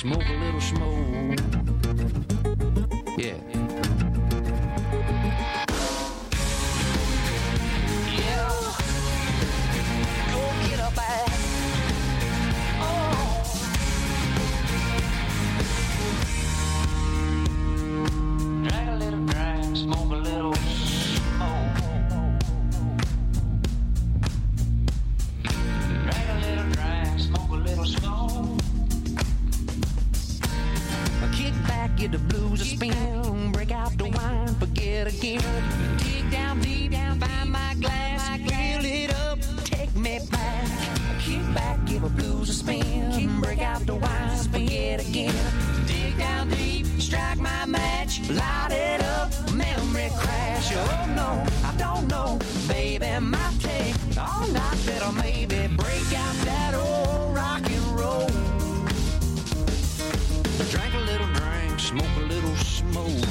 smoke a little smoke. Yeah. Yeah. Go get a bag. Oh. Drag a little drag, smoke a little smoke. Drag a little drag, smoke a little smoke. Kick back, get the blues a spin, break out the wine, forget again. Dig down deep, find my glass, fill it up, take me back. Kick back, give the blues a spin, break out the wine, forget again. Dig down deep, strike my match, light it up, memory crash. Oh no, I don't know, baby, my take all night better maybe break out that old rock and roll. Drank a little drink, smoke a little smoke.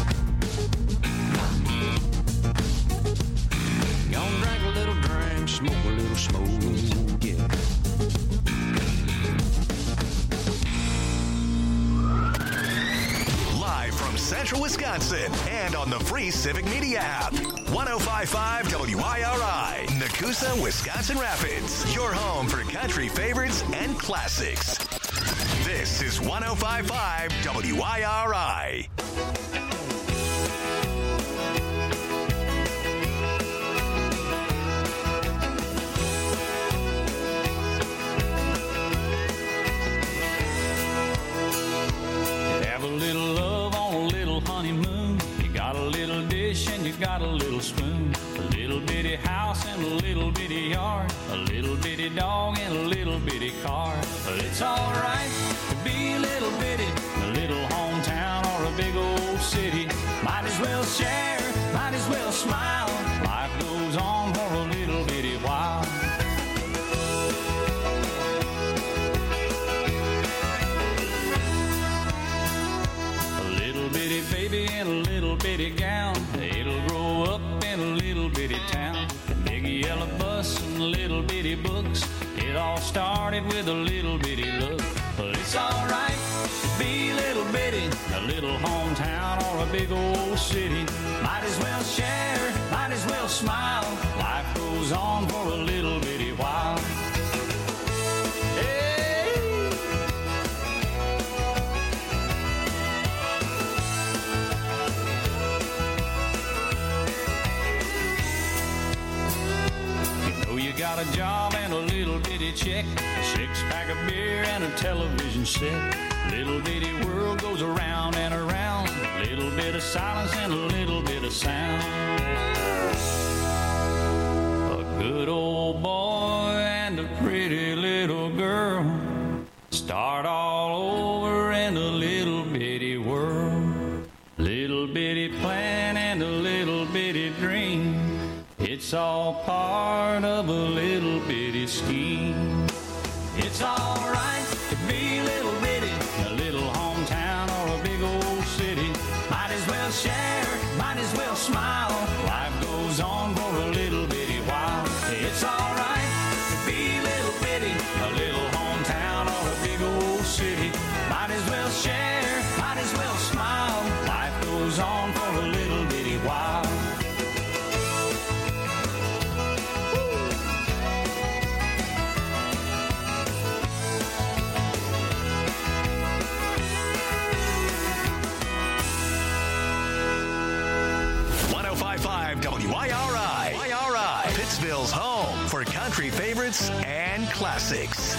Gonna drink a little drink, smoke a little smoke, yeah. Live from Central Wisconsin and on the free Civic Media app. 105.5 WIRI, Nakusa, Wisconsin Rapids. Your home for country favorites and classics. This is 105.5 WIRI. Have a little love on a little honeymoon. You got a little dish and you got a little spoon. A little bitty house and a little bitty yard. A little bitty dog and a little bitty car. But it's alright to be a little bitty. A little hometown or a big old city. Might as well share, might as well smile. Life goes on for a little bitty while. Bitty baby in a little bitty gown. It'll grow up in a little bitty town. A big yellow bus and little bitty books. It all started with a little bitty look. But it's alright to be a little bitty. A little hometown or a big old city. Might as well share, might as well smile. Life goes on for a little bitty while. Hey. You got a job and a little bitty check, a six-pack of beer and a television set. Little bitty world goes around and around. A little bit of silence and a little bit of sound. A good old boy and a pretty little girl start all over in a little bitty world. Little bitty plan and a little bitty dream. It's all part of a little bitty scheme. It's alright to be a little bitty, a little hometown or a big old city. Might as well share, might as well smile. Life goes on for a little bitty while. It's alright to be a little bitty, a little hometown or a big old city. Might as well share, might as well smile. Life goes on for a little bitty while. 105.5 WIRI. Pittsville's home for country favorites and classics.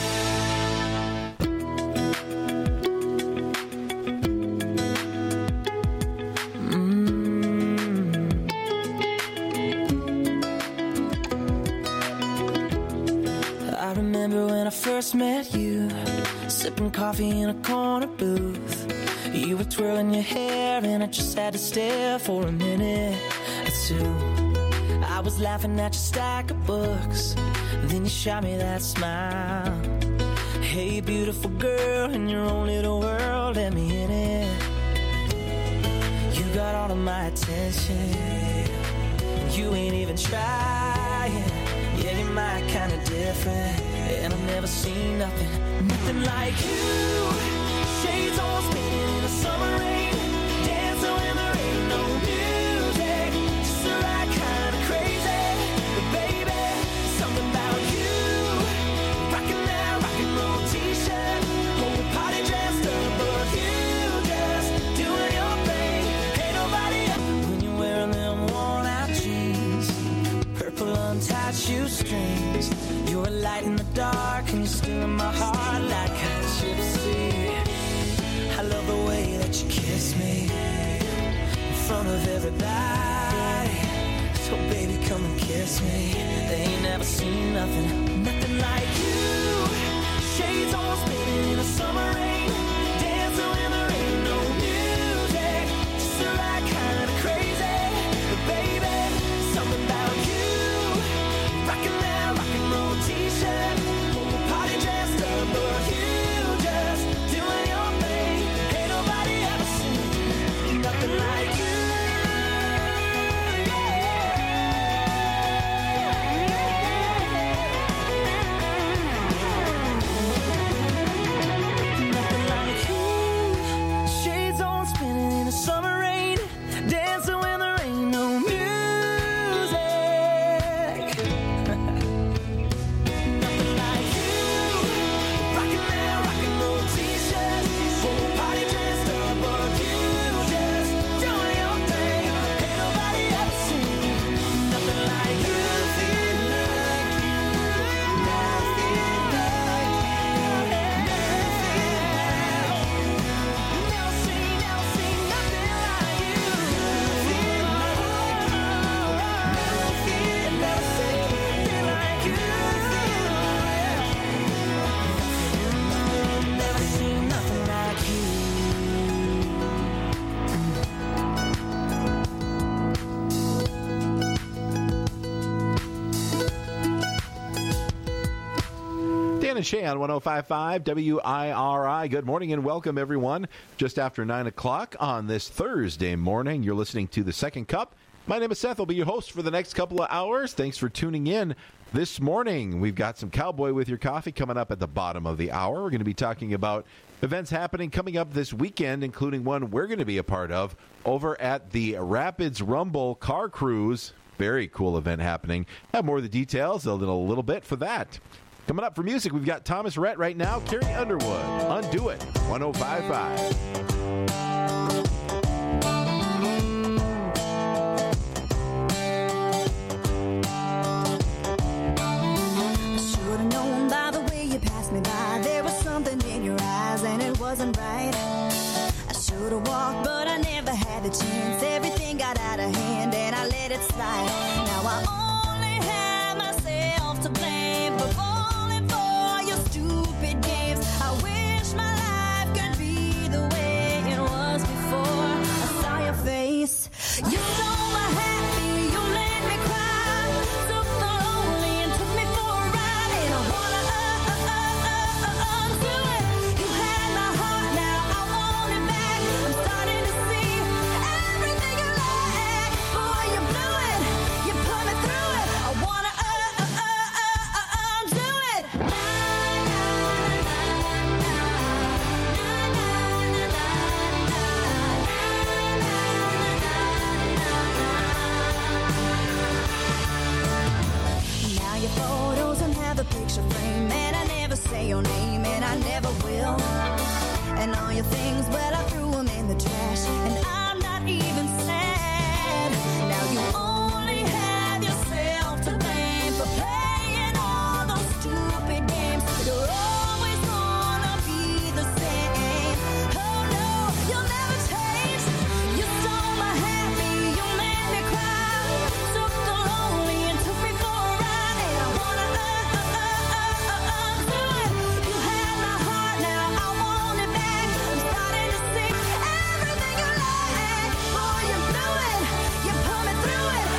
I remember when I first met you, sipping coffee in a corner booth. You were twirling your hair and I just had to stare for a minute or two. I was laughing at your stack of books, then you shot me that smile. Hey beautiful girl, in your own little world, let me in it. You got all of my attention, and you ain't even trying. Yeah, you're my kind of different, and I've never seen nothing like you. Shades on spinning in the summer rain, dancing when there ain't no music. Just the right kind of crazy, but baby, something about you. Rocking that rock and roll t-shirt, whole party dressed up, but you just doing your thing. Ain't nobody else. When you're wearing them worn out jeans, purple untied shoestrings, you're a light in the dark and you're still in my heart like Gypsy. I love the way that you kiss me in front of everybody. So baby, come and kiss me. They ain't never seen nothing like you. Shades on spinning in the summer rain, dancing when there ain't no music. Just the right kind of crazy, but baby, something about you. Rocking that rock and roll t-shirt, whole party dressed up, but you just doing your thing. Ain't nobody ever seen nothing like you. Nothing like you. Shades on spinning in the summer rain, dancing when there ain't no music. Nothing like you. Rocking that rock and roll t-shirt, whole party dressed up, but you just doing your thing. Ain't nobody ever seen nothing like you. Nothing like you. Nothing like you. Never seen nothing like you. Nothing like you. Never seen nothing like you. Never seen nothing like you. Dan and Shay on 105.5 WIRI. Good morning and welcome, everyone. Just after 9 o'clock on this Thursday morning, you're listening to The Second Cup. My name is Seth. I'll be your host for the next couple of hours. Thanks for tuning in this morning. We've got some Cowboy with Your Coffee coming up at the bottom of the hour. We're going to be talking about events happening coming up this weekend, including one we're going to be a part of over at the Rapids Rumble Car Cruise. Very cool event happening. Have more of the details in a little bit for that. Coming up for music, we've got Thomas Rhett right now, Carrie Underwood, Undo It, 105.5. Should've known by the way you passed me by, there was something in your eyes and it wasn't right. I should've walked, but I never had the chance. Everything got out of hand and I let it slide. Now I only have myself to blame for falling for your stupid games. I wish my life could be the way it was before I saw your face. You stole my happy, you made me cry, took the lonely and took me for a ride, and I wanna undo it. You had my heart, now I want it back. I'm starting to see everything you like. Boy, you blew it, you put me through it. I wanna undo it. Now your photos and have a picture frame, and I never say your name, and I never will. And all your things, well, I threw them in the trash, and I'm not even sad. Now you only have yourself to blame for playing all those stupid games. You're always gonna be the same. Oh no, you'll never change. You stole my happy, you made me cry, took the lonely and took me for a ride, and I wanna undo it. You had my heart, now I want it back. I'm starting to see everything you like. Boy, you blew it, you put me through it.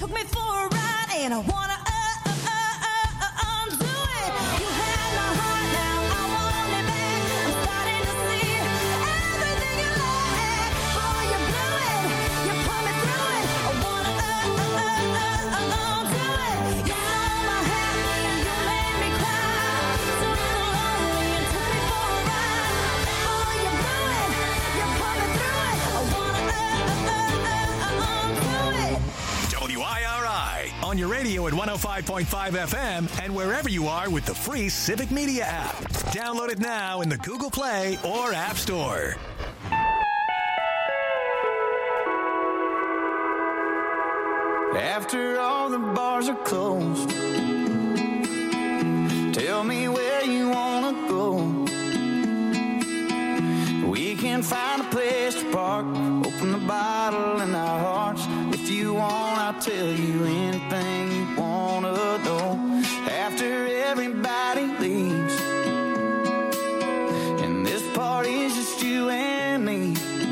took me for a ride, and I wanna undo it. You had my heart, now I want it back. I'm starting to see everything you like. Oh, you blew it, you put me through it. I wanna undo it. You stole my happy, you made me cry. So lonely, you took me for a ride. Oh, you blew it, you put me through it. I wanna undo it. WIRI on your radio at 105.5 FM and wherever you are with the free Civic Media app. Download it now in the Google Play or App Store. After all the bars are closed, tell me where you wanna go. We can find a place to park, open the bottle in our hearts. If you want, I'll tell you anything you wanna know. After everybody leaves, and this party's just you and me,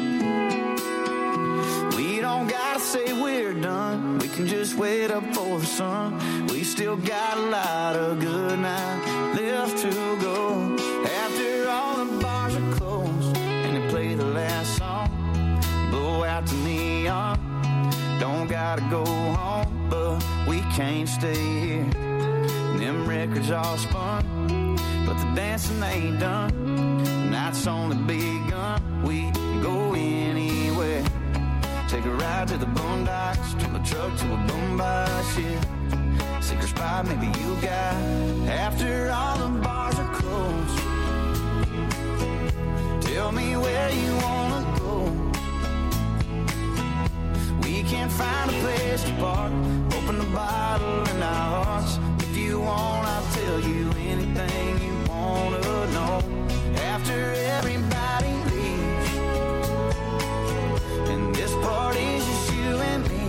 we don't gotta say we're done. We can just wait up for the sun. We still got a lot of good night left to go. After all the bars are closed and they play the last song, blow out the neon. Don't gotta go home, but we can't stay here. And them records all spun, but the dancing ain't done. The night's only begun. We can go anywhere. Take a ride to the boondocks, from the truck to a boombox, yeah. Secret spot maybe you got. After all the bars are closed, tell me where you wanna go. We can't find a place to park, open the bottle in our hearts. If you want, I'll tell you anything you wanna know. After everybody leaves, and this party's just you and me,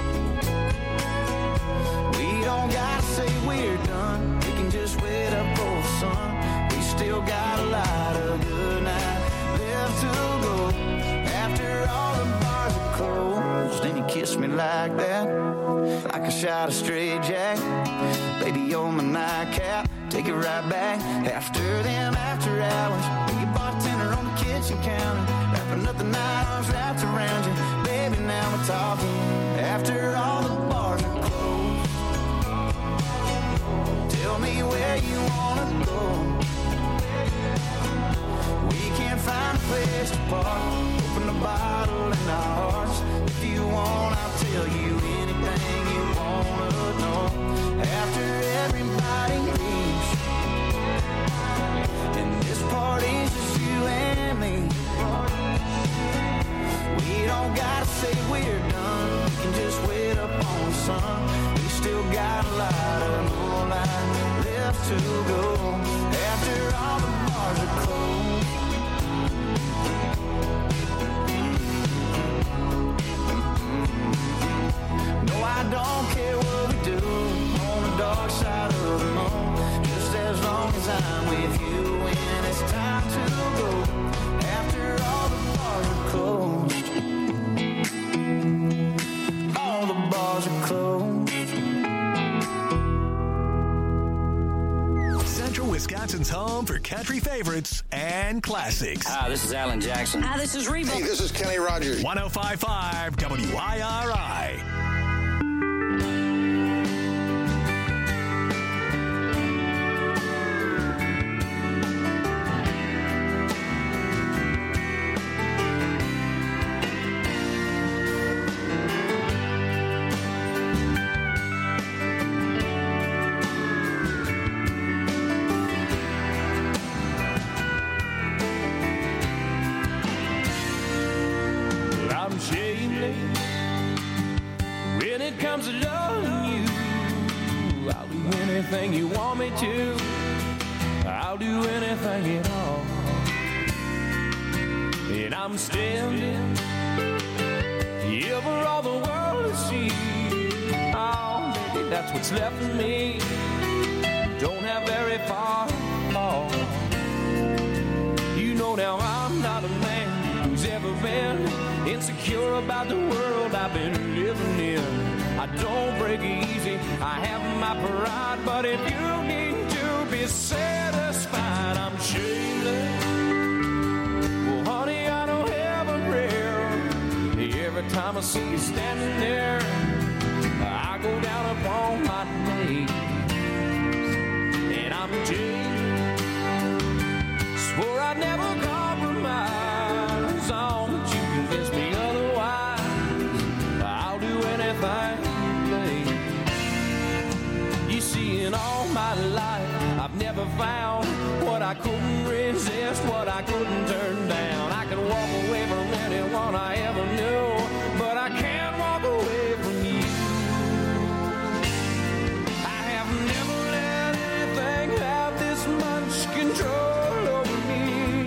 we don't gotta say we're done. We can just wait up for the sun. We still got a lot of good night left to go. After all the bars are closed, then you kiss me like that, like a shot of straight jack. Baby, you're my nightcap, take it right back. After them after hours, be a bartender on the kitchen counter, wrapping up the night, arms wrapped around you. Baby, now we're talking. After all the bars are closed, tell me where you wanna go. We can't find a place to park, open the bottle in our hearts. If you want, I'll tell you anything you wanna know. After everybody leaves, and this party's just you and me, we don't gotta say we're done. We can just wait up on the sun. We still got a lot of moonlight left to go. After all the bars are closed, no, I don't care what we do on the dark side of the moon, just as long as I'm with you when it's time to go. After all the bars are closed, all the bars are closed. Central Wisconsin's home for country favorites and classics. Hi, this is Alan Jackson. Hi, this is Reba. Hey, this is Kenny Rogers. 105.5 WIRI. I'm shameless when it comes to loving you. I'll do anything you want me to. I'll do anything at all. And I'm standing here for all the world to see. Oh, maybe that's what's left of me. Don't have very far to fall. You know now I'm not a man who's ever been insecure about the world I've been living in. I I don't break easy, I have my pride, but if you need to be satisfied, I'm shameless. Well, honey, I don't have a prayer. Every time I see you standing there, I go down upon my knees, and I'm jailed. Swore I'd never compromise on, but you convinced me otherwise. I'll do anything, please. You see, in all my life, I've never found what I couldn't resist, what I couldn't turn down. I can walk away from anyone I ever knew, but I can't walk away from you. I have never let anything have this much control over me.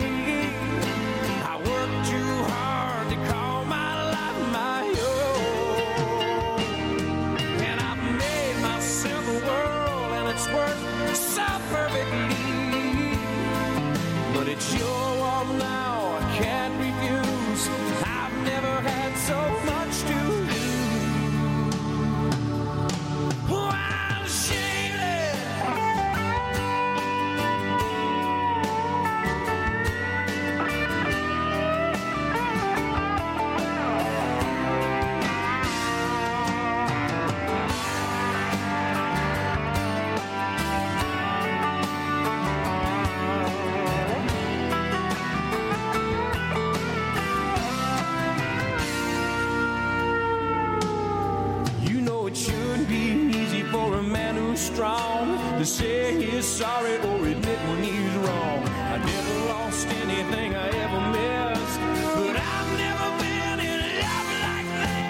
I work too hard to call my life my own, and I've made myself a world, and it's worked so perfectly. But it's your world now, I can't refuse. I've never had so much to lose. Oh, I'm shameless. You know it shouldn't be easy for a man who's strong to say he's sorry or admit when he's wrong. I never lost anything I ever missed, but I've never been in love like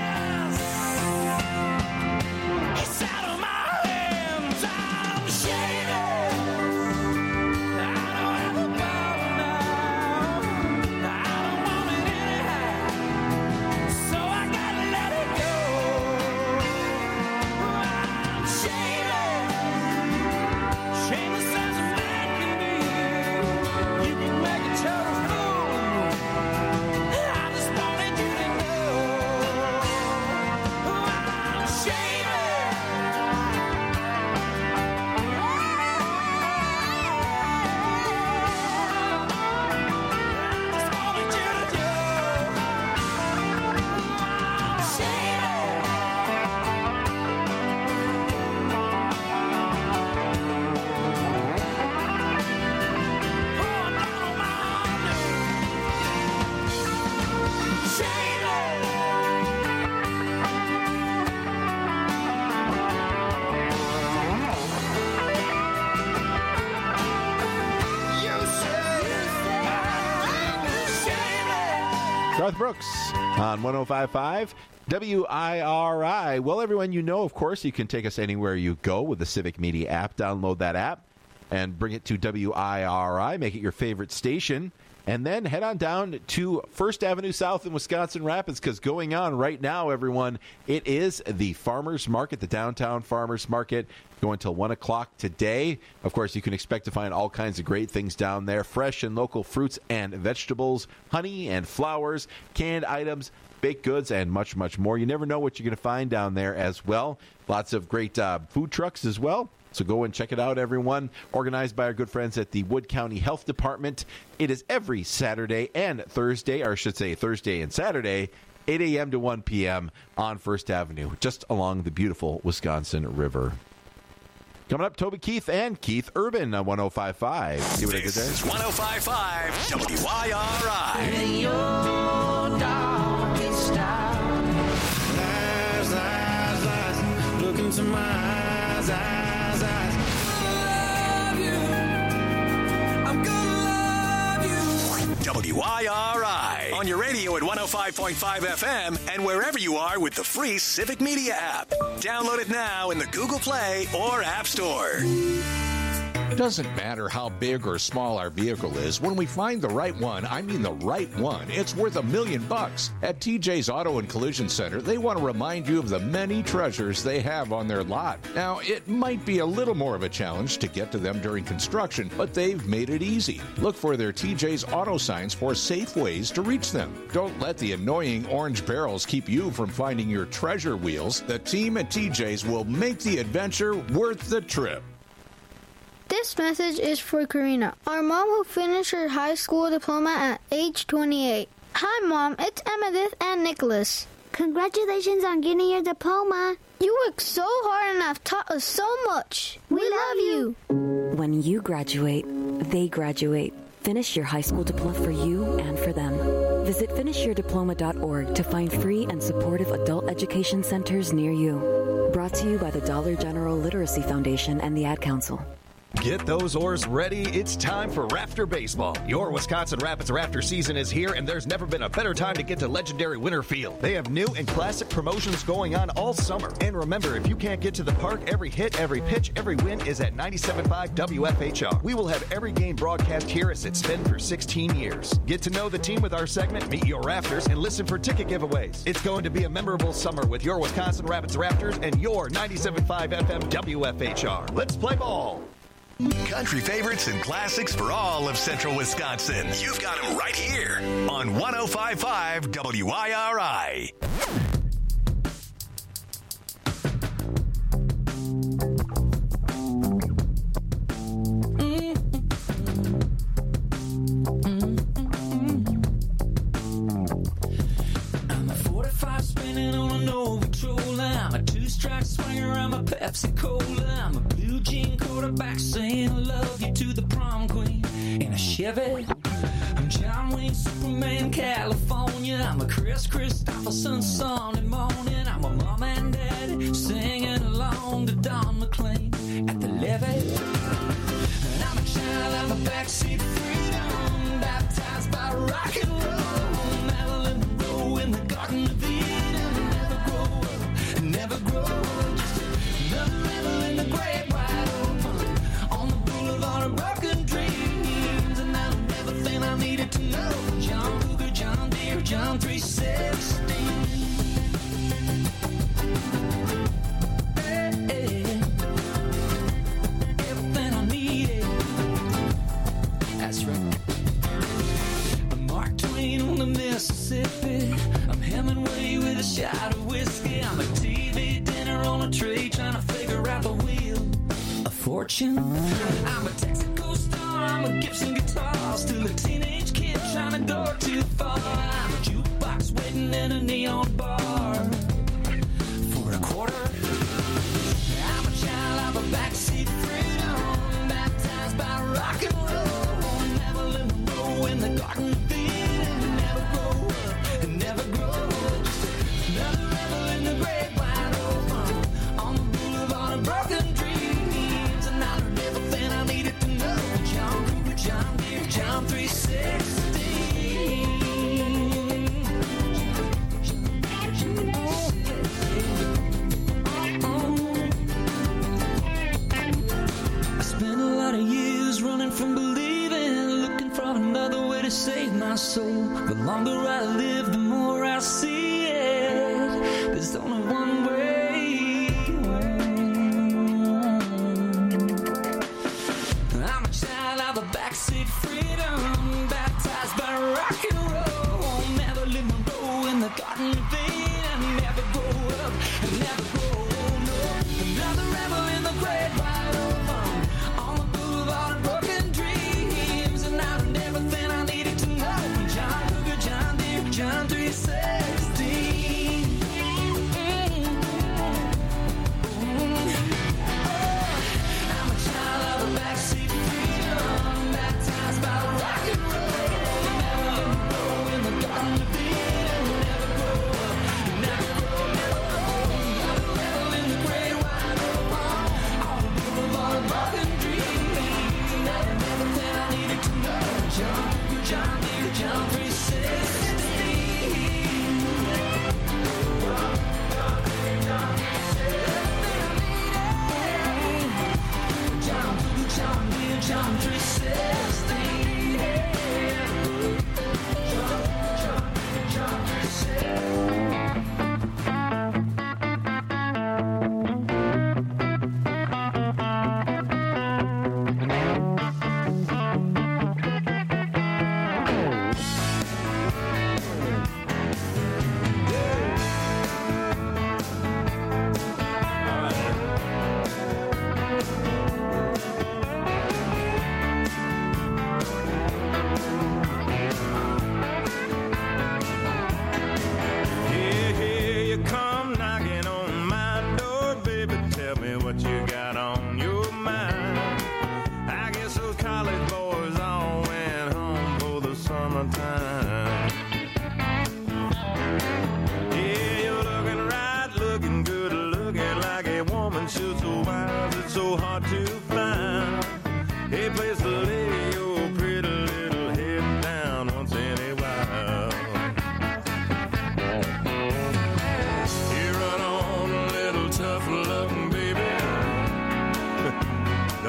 this. It's out of my hands, I'm shameless. I don't have a power now, I don't want it anyhow, so I gotta let it go. I'm shameless, shameless as a man can be. You can make a total fool of me. I just wanted you to know I'm shameless. I just wanted you to know I'm shameless. Garth Brooks on 105.5 WIRI. Well, everyone, you know, of course, you can take us anywhere you go with the Civic Media app. Download that app and bring it to WIRI. Make it your favorite station. And then head on down to First Avenue South in Wisconsin Rapids, because going on right now, everyone, it is the Farmers Market, the downtown Farmers Market, going until 1 o'clock today. Of course, you can expect to find all kinds of great things down there. Fresh and local fruits and vegetables, honey and flowers, canned items, baked goods, and much, much more. You never know what you're going to find down there as well. Lots of great food trucks as well. So go and check it out, everyone. Organized by our good friends at the Wood County Health Department. It is every Saturday and Thursday, or I should say Thursday and Saturday, 8 a.m. to 1 p.m. on First Avenue, just along the beautiful Wisconsin River. Coming up, Toby Keith and Keith Urban on 105.5. See what I did This there? is 105.5 WIRI. In your darkest hour. Lies, lies, lies. Look into my eyes, eyes. WIRI on your radio at 105.5 FM and wherever you are with the free Civic Media app. Download it now in the Google Play or App Store. Doesn't matter how big or small our vehicle is, when we find the right one, I mean the right one, it's worth $1 million. At TJ's Auto and Collision Center, they want to remind you of the many treasures they have on their lot. Now, it might be a little more of a challenge to get to them during construction, but they've made it easy. Look for their TJ's Auto signs for safe ways to reach them. Don't let the annoying orange barrels keep you from finding your treasure wheels. The team at TJ's will make the adventure worth the trip. This message is for Karina, our mom who finished her high school diploma at age 28. Hi, Mom. It's Emmettith and Nicholas. Congratulations on getting your diploma. You worked so hard and have taught us so much. We love you. When you graduate, they graduate. Finish your high school diploma for you and for them. Visit finishyourdiploma.org to find free and supportive adult education centers near you. Brought to you by the Dollar General Literacy Foundation and the Ad Council. Get those oars ready. It's time for Rafter Baseball. Your Wisconsin Rapids Rafter season is here, and there's never been a better time to get to legendary Winter Field. They have new and classic promotions going on all summer. And remember, if you can't get to the park, every hit, every pitch, every win is at 97.5 WFHR. We will have every game broadcast here as it's been for 16 years. Get to know the team with our segment, Meet Your Rafters, and listen for ticket giveaways. It's going to be a memorable summer with your Wisconsin Rapids Rafters and your 97.5 FM WFHR. Let's play ball. Country favorites and classics for all of Central Wisconsin. You've got them right here on 105.5 WIRI. I'm a 45 spinning on an old patrol. I'm a two-strike swinger. I'm a Pepsi Cola. I'm a blue jean quarterback saying I love you to the prom queen in a Chevy. I'm John Wayne, Superman, California. I'm a Chris Christopherson Sunday morning. I'm a mom and dad singing along to Don McLean at the levee. And I'm a child of a backseat freedom, baptized by rock and roll. Marilyn Monroe in the Garden of Eden. Never grow up, never grow up. Just another rebel in the great wide open on the boulevard of broken dreams. And I learned everything I needed to know. John Cougar, John Deere, John 316. Everything I needed. That's right. I'm Mark Twain on the Mississippi. I'm Hemingway with a shot of whiskey. I'm a TV dinner on a tray trying to figure out the wheel of fortune. I'm a Texaco star. I'm a Gibson guitar. Still a teenage kid trying to go too far. I'm a jukebox waiting in a neon bar for a quarter. I'm a child of a backseat freedom, baptized by rock and roll. Marilyn Monroe in the Garden of Eden. Never grow up and never grow up. Just another rebel in the great wide open on the boulevard of broken dreams. And I learned everything I needed to know. John Cougar, John Deere, John 316.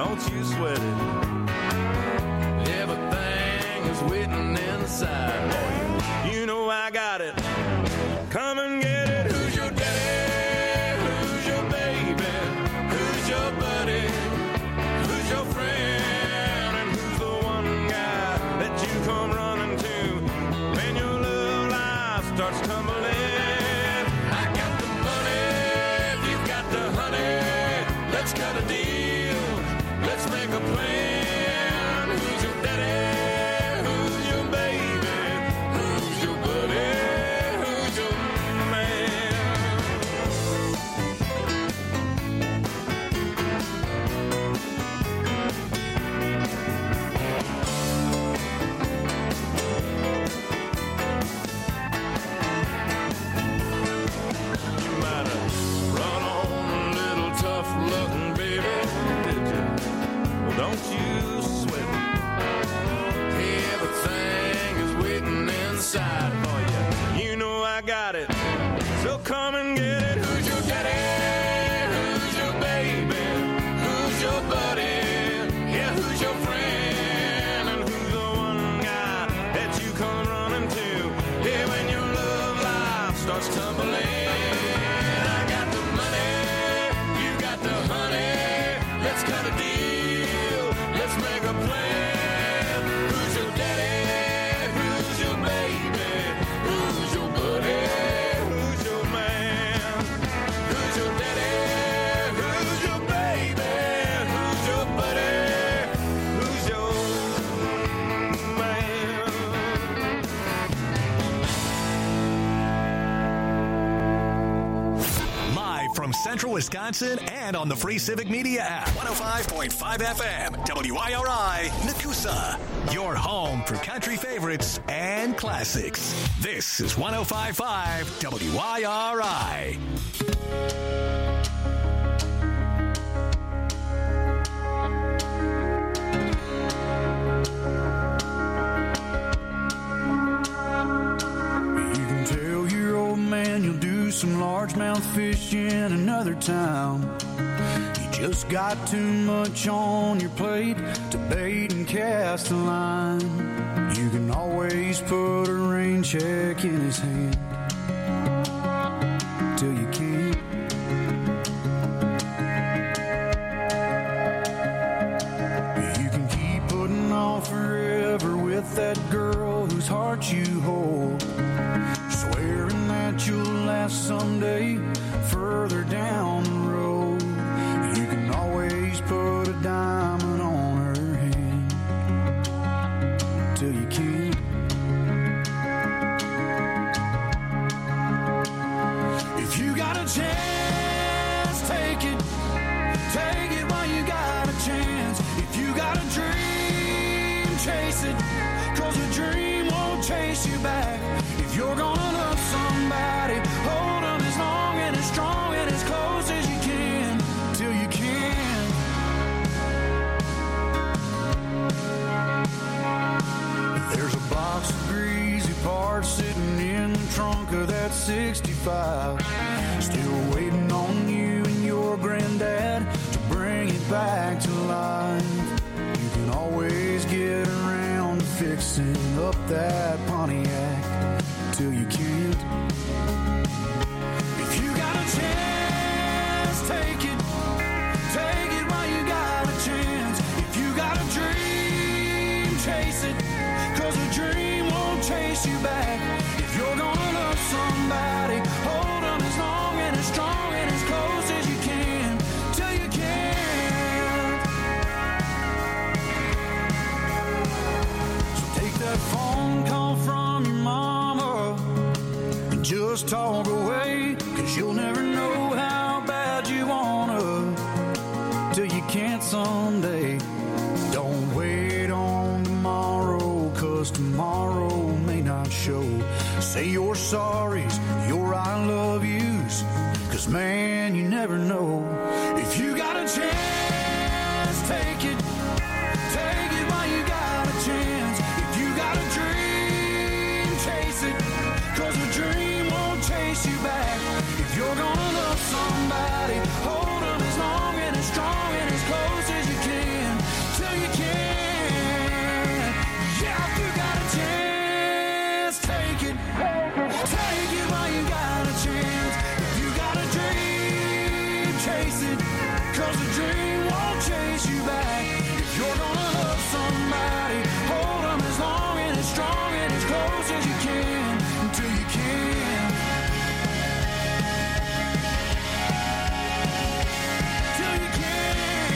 don't you sweat it. Everything is waiting inside for you. You know I got it. Come and get it. Who's your daddy? Who's your baby? Who's your buddy? Who's your friend? And who's the one guy that you come running to when your love life starts tumbling? I got the money, you've got the honey. Let's cut a deal. Let's make a plan. Who's your daddy? Who's your baby? Who's your buddy? Who's your man? You might have run on a little tough looking baby, did you? Well, don't you sweat it. Everything is waiting inside for you. You know I got it. So come and get it. Who's your daddy? Who's your baby? Who's your buddy? Yeah, who's your friend? And who's the one guy that you come running to? Yeah, when your love life starts tumbling. I got the money, you got the honey. Let's cut a deal. Let's make a plan. Who's your daddy? Who's your baby? Who's your buddy? Who's your man? Who's your daddy? Who's your baby? Who's your buddy? Who's your man? Live from Central Wisconsin and on the free Civic Media app. 105.5 FM, WIRI, Nakusa. Your home for country favorites and classics. This is 105.5 WIRI. You can tell your old man you'll do some largemouth fish in another town. You just got too much on your plate to bait and cast a line. You can always put a rain check in his hand till you can't. You can keep putting off forever with that girl whose heart you hold, swearing that you'll last someday further down the road. You can always put a diamond on her hand till you can't. If you got a chance, take it. Take it while you got a chance. If you got a dream, chase it. 'Cause a dream won't chase you back. If you're gonna love somebody, hold them as long and as strong and as close as you can till you can. There's a box of greasy parts sitting in the trunk of that 65, still waiting on you and your granddad to bring it back to life. You can always get around to fixing up that Pontiac till you can't. If you got a chance, take it. Take it while you got a chance. If you got a dream, chase it. 'Cause a dream won't chase you back. If you're gonna love somebody, hold them as long and as strong and as close as you can till you can't. So take that phone call from your mama and just talk away. 'Cause you'll never know how bad you wanna till you can't someday. Don't wait on tomorrow, 'cause tomorrow may not show. Say your sorries, your I love yous, 'cause man, you never know. If you got a chance, take it. Take it while you got a chance. If you got a dream, chase it. 'Cause a dream won't chase you back. If you're gonna love somebody, hold them as long and as strong and as close as you can it, 'cause the dream won't chase you back. If you're gonna love somebody, hold them as long and as strong and as close as you can, until you can. Till you can.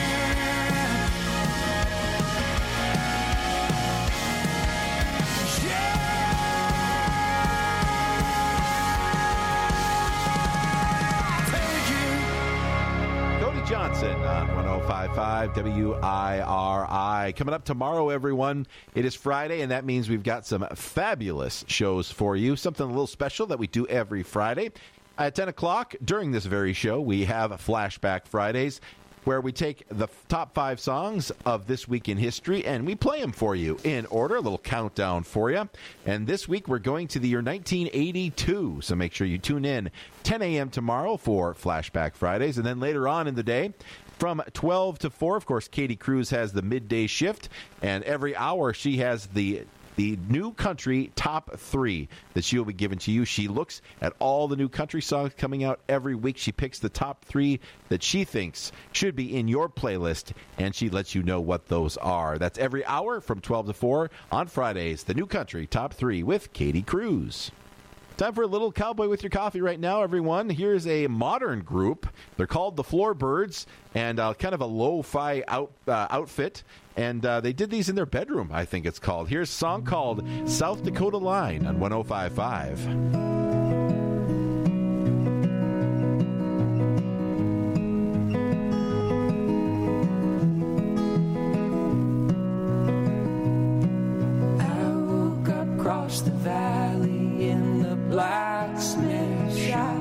Cody Johnson on 105.5 WIRI. Coming up tomorrow, everyone, it is Friday, and that means we've got some fabulous shows for you. Something a little special that we do every Friday. At 10 o'clock, during this very show, we have Flashback Fridays, where we take the top 5 songs of this week in history and we play them for you in order, a little countdown for you. And this week we're going to the year 1982, so make sure you tune in 10 a.m. tomorrow for Flashback Fridays. And then later on in the day, from 12 to 4, of course, Katie Cruz has the midday shift, and every hour she has the new country top 3 that she will be giving to you. She looks at all the new country songs coming out every week. She picks the top 3 that she thinks should be in your playlist, and she lets you know what those are. That's every hour from 12 to 4 on Fridays. The new country top 3 with Katie Cruz. Time for a little Cowboy with Your Coffee right now, everyone. Here's a modern group. They're called the Floorbirds, and kind of a lo-fi outfit. And they did these in their bedroom, I think it's called. Here's a song called South Dakota Line on 105.5. Across the valley in the blacksmith shop,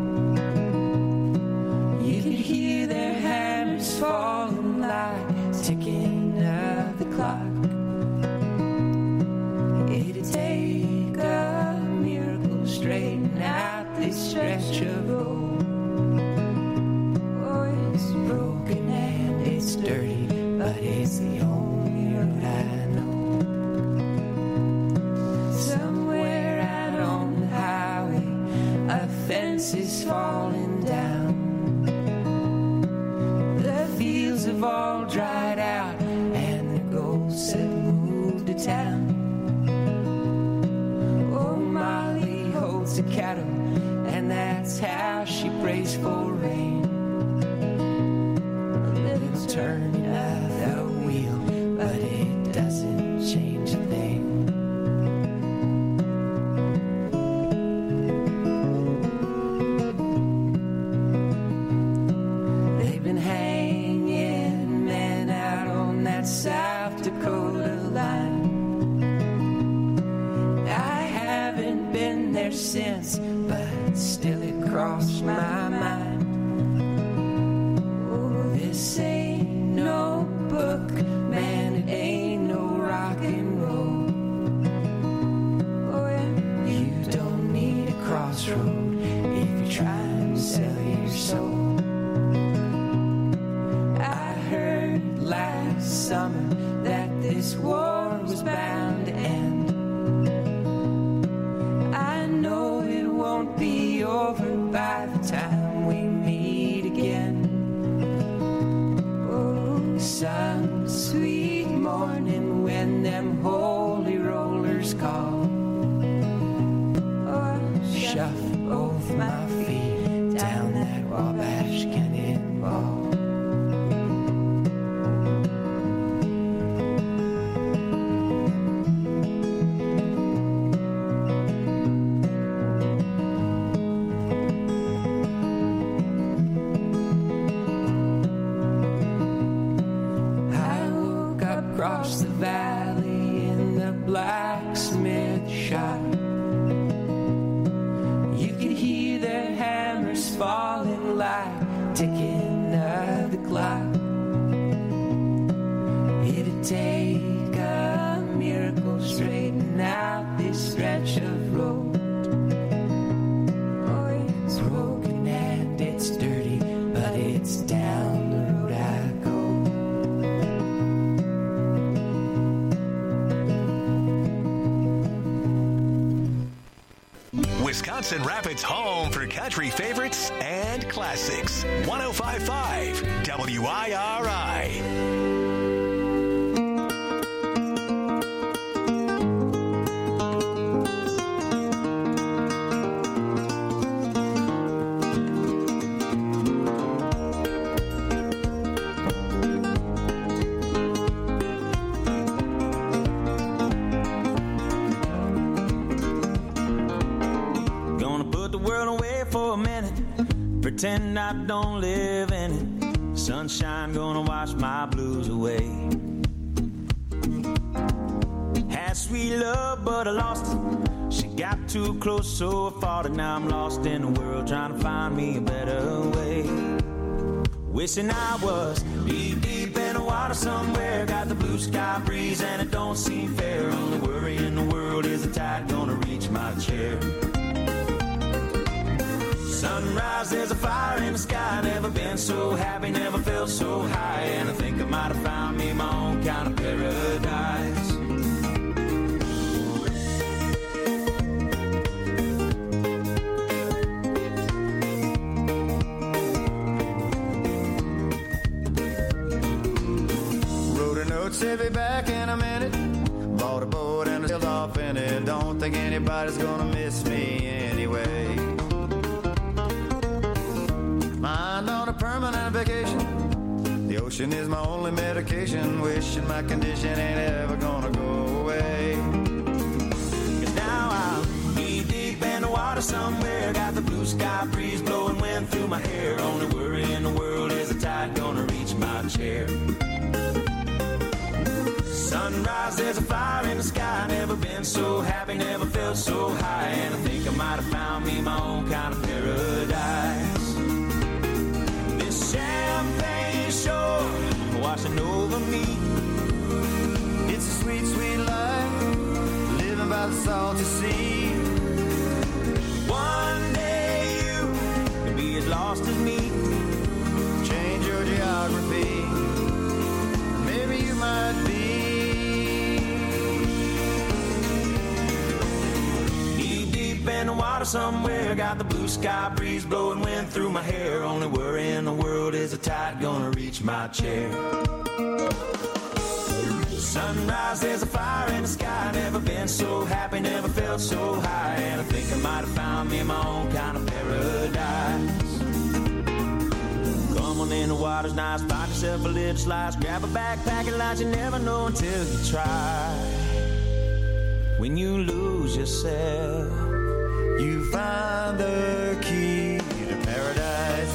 you could hear their hammers falling like ticking of the clock. It'd take a miracle to straighten out this stretch of road. Oh, it's broken and it's dirty, but it's the only road I know. Somewhere out on the highway, a fence is falling down. The fields have all dried out, and the ghosts have moved to town. Oh, Molly holds the cattle, and that's how she prays for rain. A little turn of the wheel, but it doesn't change a thing. South Dakota line. I haven't been there since, but still it crossed my mind. Oh, this ain't no book, man, it ain't no rock and roll. Oh, yeah. You don't need a crossroad if you're trying to sell your soul. Last summer that this war was bound to end. I know it won't be over by the time we meet again. Oh, some sweet morning when them holy rollers call. Oh, shuffle both my feet down that Wabash Cannonball. Across the valley in the blacksmith shop, you could hear their hammers falling like ticking of the clock. It'd take a miracle to straighten out this stretch of road. Oh, it's broken and it's dirty, but it's down the road I go. Wisconsin Wisconsin Rapids' home for country favorites and classics. 105.5 WIRI. Pretend I don't live in it. Sunshine gonna wash my blues away. Had sweet love, but I lost it. She got too close, so I fought it. Now I'm lost in the world, trying to find me a better way. Wishing I was deep, deep in the water somewhere. Got the blue sky breeze, and it don't seem fair. Only worry in the world is the tide gonna reach my chair. Sunrise, there's a fire in the sky. Never been so happy, never felt so high. And I think I might have found me my own kind of paradise. Wrote a note, said be back in a minute. Bought a boat and I sailed off in it. Don't think anybody's gonna miss me anyway. Mind on a permanent vacation. The ocean is my only medication. Wishing my condition ain't ever gonna go away. 'Cause now I'll be deep in the water somewhere. Got the blue sky breeze blowing wind through my hair. Only worry in the world is the tide gonna reach my chair. Sunrise, there's a fire in the sky. Never been so happy, never felt so high. And I think I might have found me my own kind of paradise. Champagne shore washing over me. It's a sweet, sweet life, living by the salty sea. One day you can be as lost as me. Change your geography, maybe you might be. Deep, deep in the water somewhere. Got the blue sky breeze blowing wind through my hair. Only worry in the world is the tide gonna reach my chair. Sunrise, there's a fire in the sky. Never been so happy, never felt so high. And I think I might have found me my own kind of paradise. Come on in, the water's nice. Find yourself a little slice. Grab a backpack and lunch. You never know until you try. When you lose yourself, you find the key to paradise.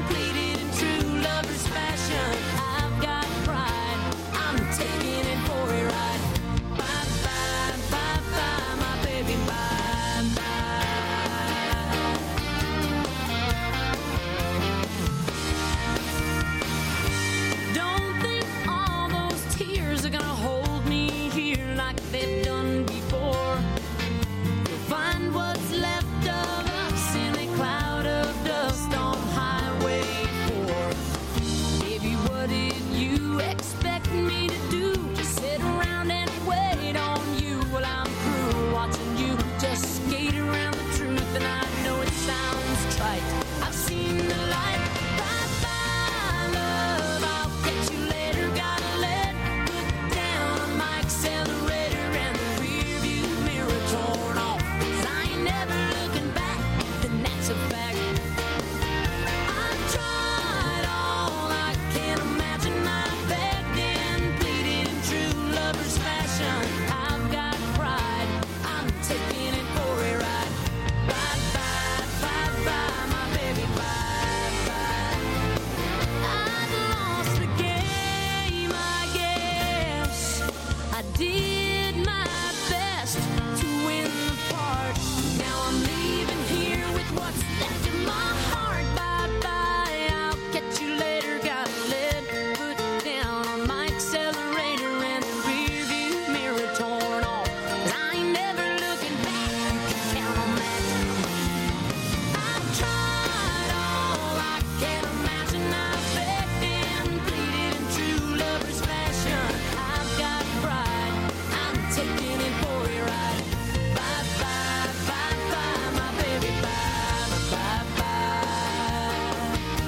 Taking it for did my best to win the part. Now I'm leaving here with what's left of my heart. Bye-bye, I'll catch you later. Got a lead foot down on my accelerator and the rearview mirror torn off. 'Cause I ain't never looking back, you can count on that. I've tried all I can imagine. I've begged and pleaded in true lover's fashion. I've got pride, I'm taking it for a ride. Bye-bye, bye-bye, my baby, bye, bye-bye.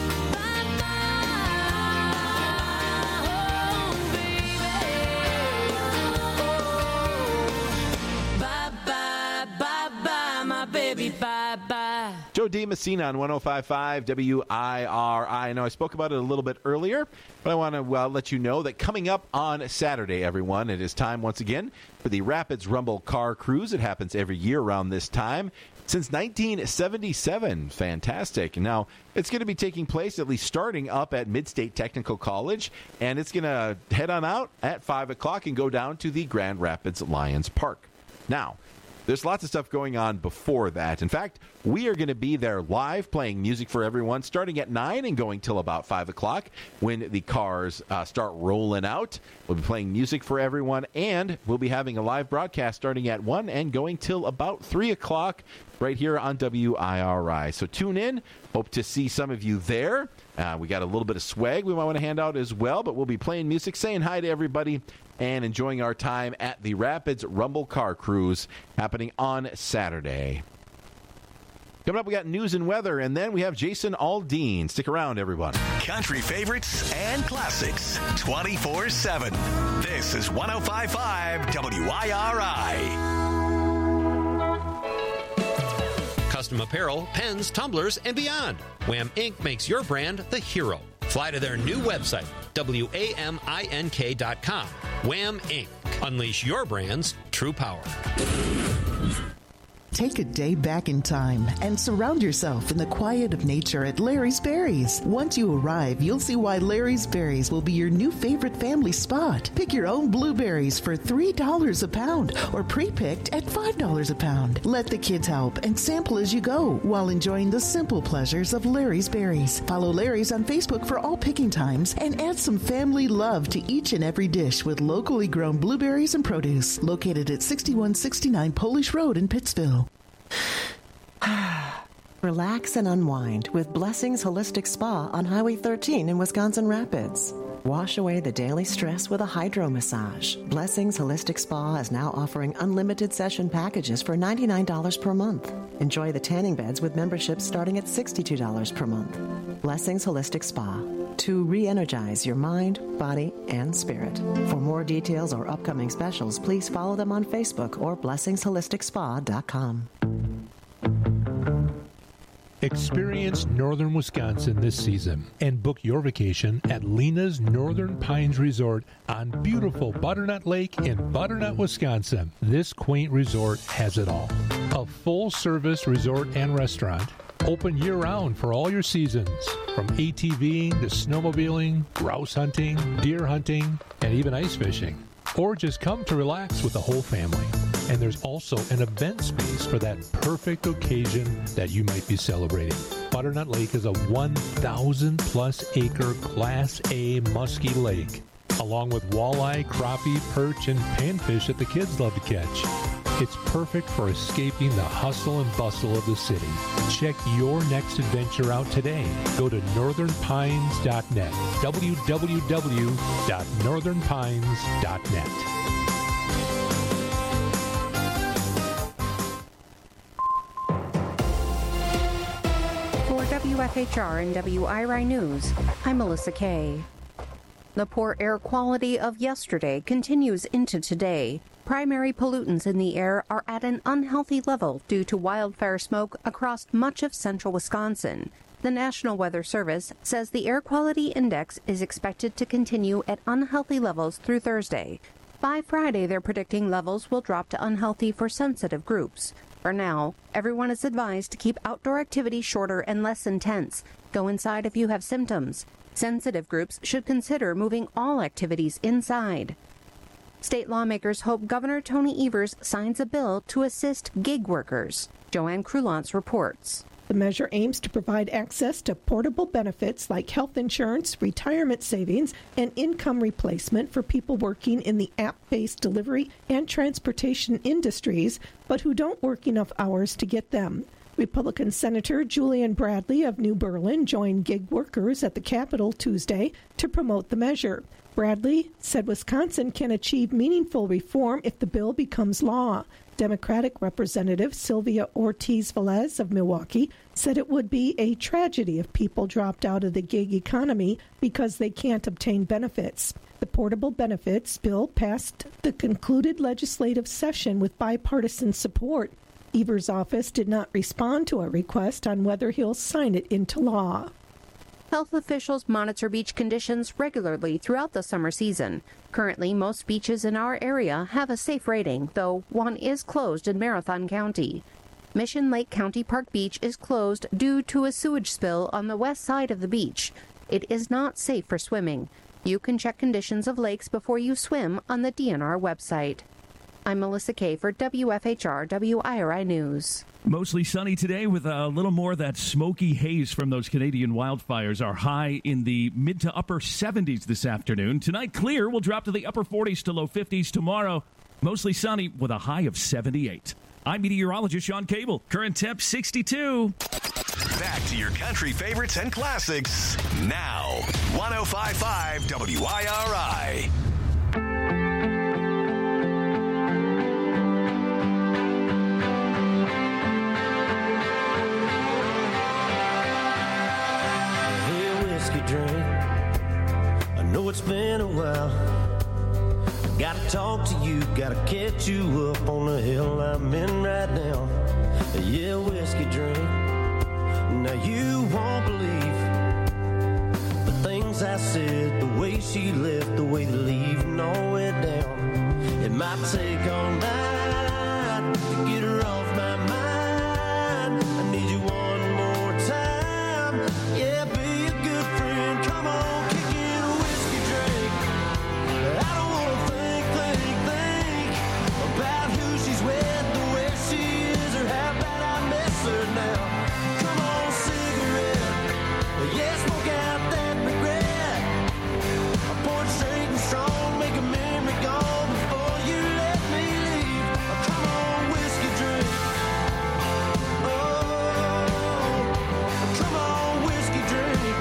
Bye-bye, bye-bye, my baby, bye-bye. Joe D. Messina on 105.5 WIRI. Now, I spoke about it a little bit earlier, but I want to let you know that coming up on Saturday, everyone, it is time once again for the Rapids Rumble Car Cruise. It happens every year around this time. Since 1977. Fantastic. Now, it's going to be taking place, at least starting up at Mid-State Technical College, and it's going to head on out at 5 o'clock and go down to the Grand Rapids Lions Park. Now, there's lots of stuff going on before that. In fact, we are going to be there live playing music for everyone starting at 9 and going till about 5 o'clock when the cars start rolling out. We'll be playing music for everyone, and we'll be having a live broadcast starting at 1 and going till about 3 o'clock right here on WIRI. So tune in. Hope to see some of you there. We got a little bit of swag we might want to hand out as well, but we'll be playing music, saying hi to everybody, and enjoying our time at the Rapids Rumble Car Cruise happening on Saturday. Coming up, we got news and weather, and then we have Jason Aldean. Stick around, everyone. Country favorites and classics 24/7. This is 105.5 WIRI. Custom apparel, pens, tumblers, and beyond. Wham Inc. makes your brand the hero. Fly to their new website, WAMINK.com. Wham Inc. Unleash your brand's true power. Take a day back in time and surround yourself in the quiet of nature at Larry's Berries. Once you arrive, you'll see why Larry's Berries will be your new favorite family spot. Pick your own blueberries for $3 a pound or pre-picked at $5 a pound. Let the kids help and sample as you go while enjoying the simple pleasures of Larry's Berries. Follow Larry's on Facebook for all picking times and add some family love to each and every dish with locally grown blueberries and produce. Located at 6169 Polish Road in Pittsville. Relax and unwind with Blessings Holistic Spa on Highway 13 in Wisconsin Rapids. Wash away the daily stress with a hydro massage. Blessings Holistic Spa is now offering unlimited session packages for $99 per month. Enjoy the tanning beds with memberships starting at $62 per month. Blessings Holistic Spa, to re-energize your mind, body, and spirit. For more details or upcoming specials, please follow them on Facebook or blessingsholisticSpa.com. Experience northern Wisconsin this season and book your vacation at Lena's Northern Pines Resort on beautiful Butternut Lake in Butternut, Wisconsin. This quaint resort has it all. A full-service resort and restaurant, open year-round for all your seasons, from ATVing to snowmobiling, grouse hunting, deer hunting, and even ice fishing. Or just come to relax with the whole family. And there's also an event space for that perfect occasion that you might be celebrating. Butternut Lake is a 1,000-plus acre Class A musky lake, along with walleye, crappie, perch, and panfish that the kids love to catch. It's perfect for escaping the hustle and bustle of the city. Check your next adventure out today. Go to northernpines.net, www.northernpines.net. WFHR and WIRI News, I'm Melissa Kay. The poor air quality of yesterday continues into today. Primary pollutants in the air are at an unhealthy level due to wildfire smoke across much of central Wisconsin. The National Weather Service says the air quality index is expected to continue at unhealthy levels through Thursday. By Friday, they're predicting levels will drop to unhealthy for sensitive groups. For now, everyone is advised to keep outdoor activity shorter and less intense. Go inside if you have symptoms. Sensitive groups should consider moving all activities inside. State lawmakers hope Governor Tony Evers signs a bill to assist gig workers. Joanne Crulance reports. The measure aims to provide access to portable benefits like health insurance, retirement savings, and income replacement for people working in the app-based delivery and transportation industries, but who don't work enough hours to get them. Republican Senator Julian Bradley of New Berlin joined gig workers at the Capitol Tuesday to promote the measure. Bradley said Wisconsin can achieve meaningful reform if the bill becomes law. Democratic Representative Sylvia Ortiz-Velez of Milwaukee said it would be a tragedy if people dropped out of the gig economy because they can't obtain benefits. The portable benefits bill passed the concluded legislative session with bipartisan support. Evers' office did not respond to a request on whether he'll sign it into law. Health officials monitor beach conditions regularly throughout the summer season. Currently, most beaches in our area have a safe rating, though one is closed in Marathon County. Mission Lake County Park Beach is closed due to a sewage spill on the west side of the beach. It is not safe for swimming. You can check conditions of lakes before you swim on the DNR website. I'm Melissa Kay for WFHR WIRI News. Mostly sunny today with a little more of that smoky haze from those Canadian wildfires. Our high in the mid to upper 70s this afternoon. Tonight, clear. We'll drop to the upper 40s to low 50s tomorrow. Mostly sunny with a high of 78. I'm meteorologist Sean Cable. Current temp 62. Back to your country favorites and classics now. 105.5 WIRI. Drink. I know it's been a while. I gotta talk to you, gotta catch you up on the hill I'm in right now. Yeah, whiskey drink. Now you won't believe the things I said, the way she left, the way the leaving all went down. It might take all night to get her off my mind. I need you one more time. Yeah, be a good friend. Come on, kick in a whiskey drink. I don't wanna think about who she's with, the way she is, or how bad I miss her now. Come on, cigarette. Yeah, smoke out that regret. I pour it straight and strong, make a memory gone before you let me leave. Come on, whiskey drink. Oh, come on, whiskey drink.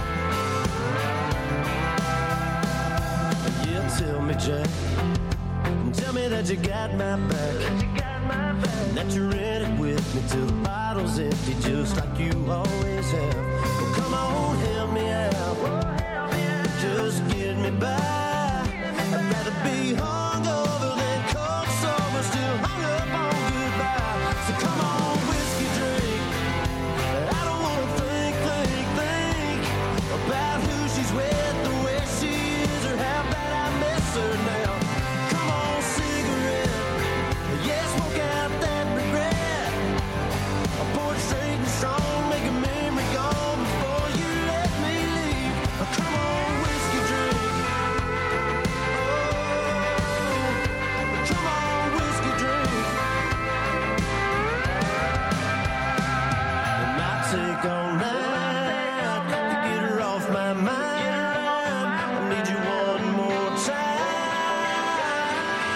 Yeah, tell me, Jack. Tell me that you got my back. And that you're in it with me till the bottle's empty, just like you always have. Well, come on, help me out. Just get me by. I'd rather be hungover than cold sober, still hung up on goodbye. So come on, whiskey drink. I don't wanna think about who she's with, the way she is, or how bad I miss her now. Come on, cigarette. Yeah, smoke out that regret. I pour it straight and strong, make a memory gone before you let me leave. Come on, whiskey drink. Oh, come on, whiskey drink. It might take all night to get her off my mind. I need you one more time.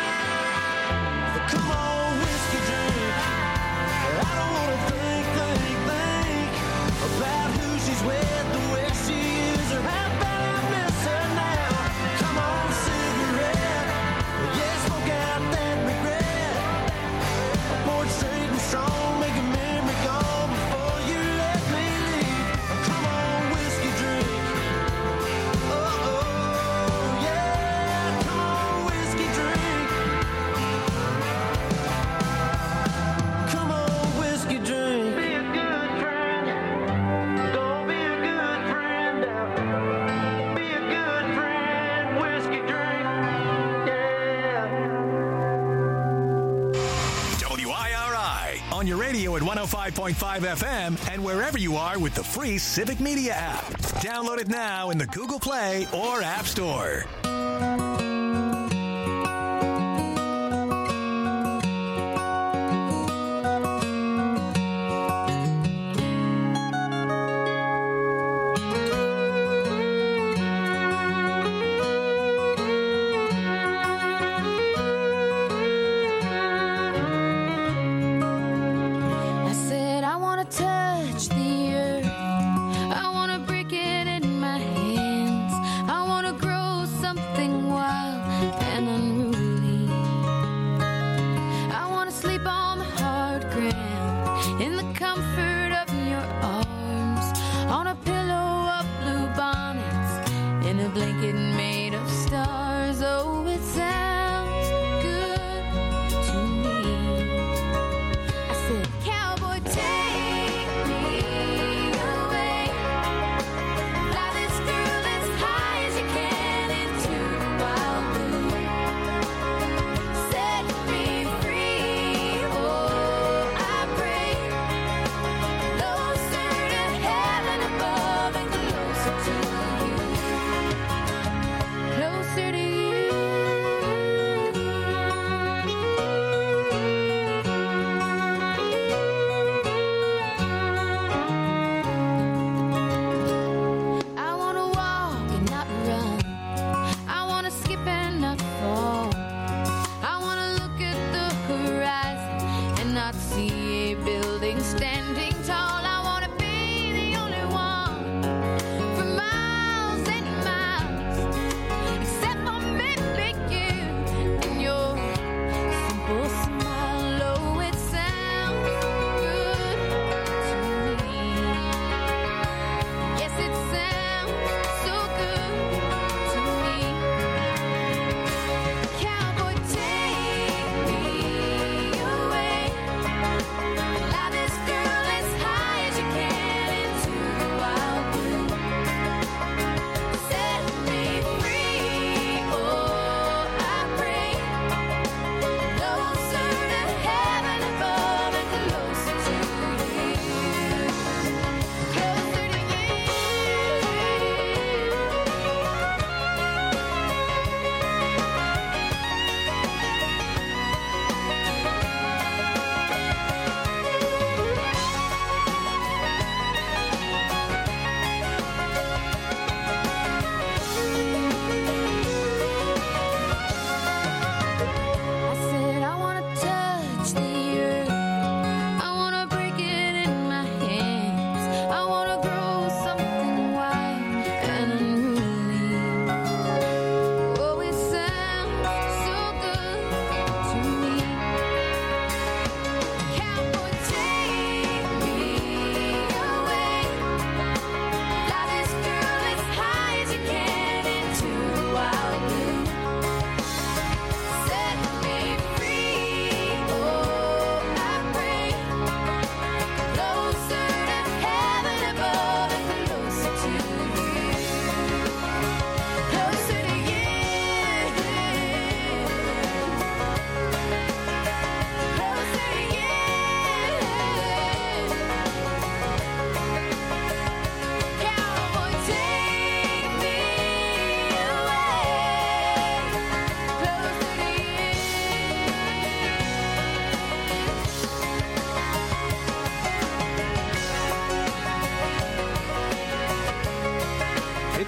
Come on, whiskey drink. I don't wanna think about who she's with, the way she is, or how bad I miss her now. Come on, cigarette. Yeah, smoke out that regret. I pour it straight and strong, make a memory gone before you let me leave. Come on, whiskey drink. Oh, yeah. Come on, whiskey drink. Come on, whiskey drink. Be a good friend. Don't be a good friend. Be a good friend. Whiskey drink. Yeah. WIRI on your radio at 105.5 FM and wherever you are with the free Civic Media app. Download it now in the Google Play or App Store.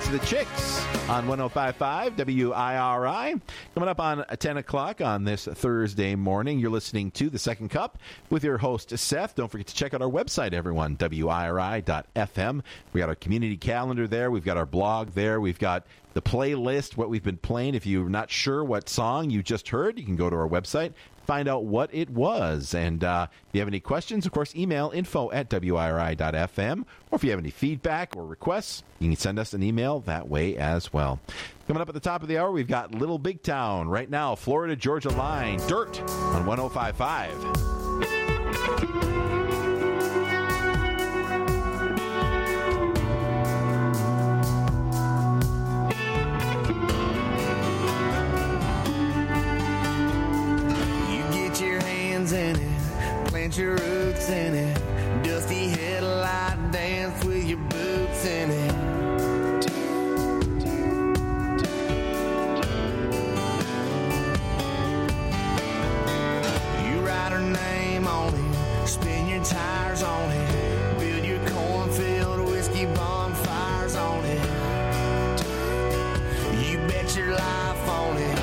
It's the Chicks on 105.5 WIRI. Coming up on 10 o'clock on this Thursday morning, you're listening to The Second Cup with your host, Seth. Don't forget to check out our website, everyone, WIRI.FM. We got our community calendar there. We've got our blog there. We've got the playlist, what we've been playing. If you're not sure what song you just heard, you can go to our website, find out what it was. And if you have any questions, of course, email info@wiri.fm. Or if you have any feedback or requests, you can send us an email that way as well. Coming up at the top of the hour, we've got Little Big Town. Right now, Florida-Georgia line, Dirt on 105.5. In it, plant your roots in it, dusty headlight dance with your boots in it. You write her name on it, spin your tires on it, build your cornfield whiskey bonfires on it. You bet your life on it.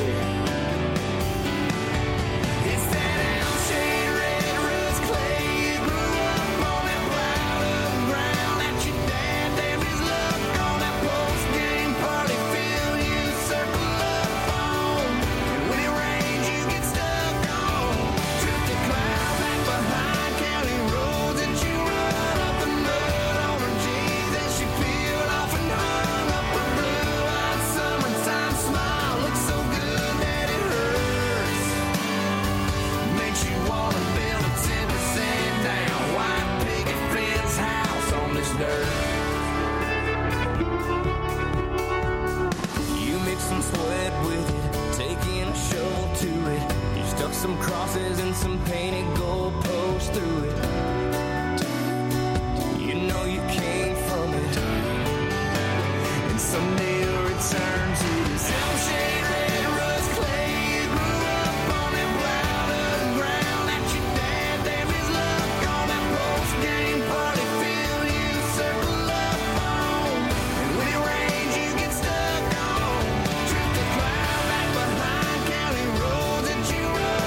Some crosses and some painted goalposts through it. You know you came from it, and someday you'll return to this shade red rust clay. You grew up on that plowed up ground that your dad damn his luck on that post game party field you circle up on, and when it rains you get stuck on. Drift the cloud back behind county roads that you run.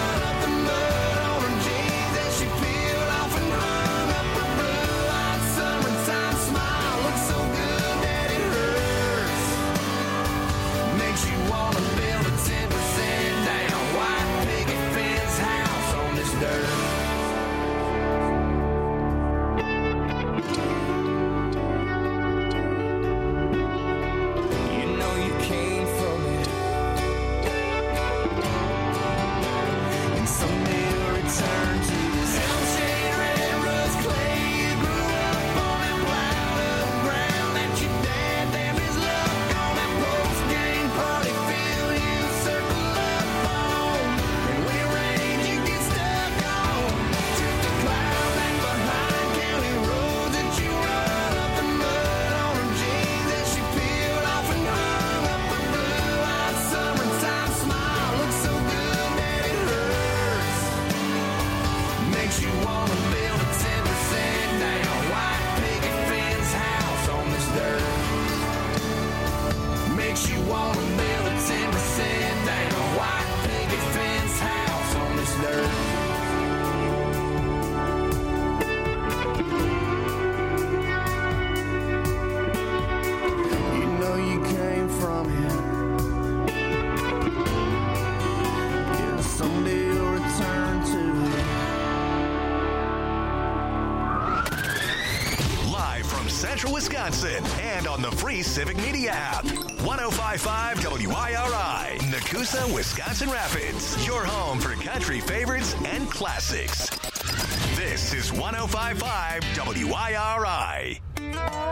Wisconsin and on the free Civic Media app. 105.5 WIRI, Nakusa, Wisconsin Rapids. Your home for country favorites and classics. This is 105.5 WIRI.